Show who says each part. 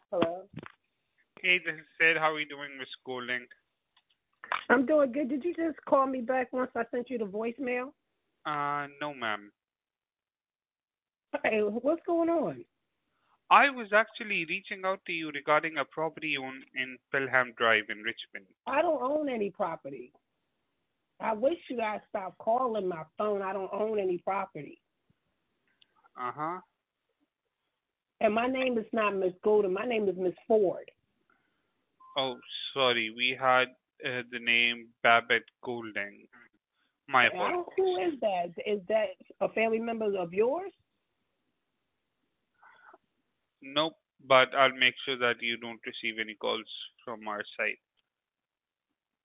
Speaker 1: Hello.
Speaker 2: Hey, this is Sid. How are you doing, Miss Golding?
Speaker 1: I'm doing good. Did you just call me back once I sent you the voicemail?
Speaker 2: No, ma'am.
Speaker 1: Hey, what's going on?
Speaker 2: I was actually reaching out to you regarding a property you own in Pelham Drive in Richmond.
Speaker 1: I don't own any property. I wish you guys stop calling my phone. I don't own any property.
Speaker 2: Uh-huh.
Speaker 1: And my name is not Miss Golden. My name is Miss Ford.
Speaker 2: Oh, sorry. We had the name Babette Golding. My
Speaker 1: Who
Speaker 2: apologies.
Speaker 1: is that? Is that a family member of yours?
Speaker 2: Nope, but I'll make sure that you don't receive any calls from our side.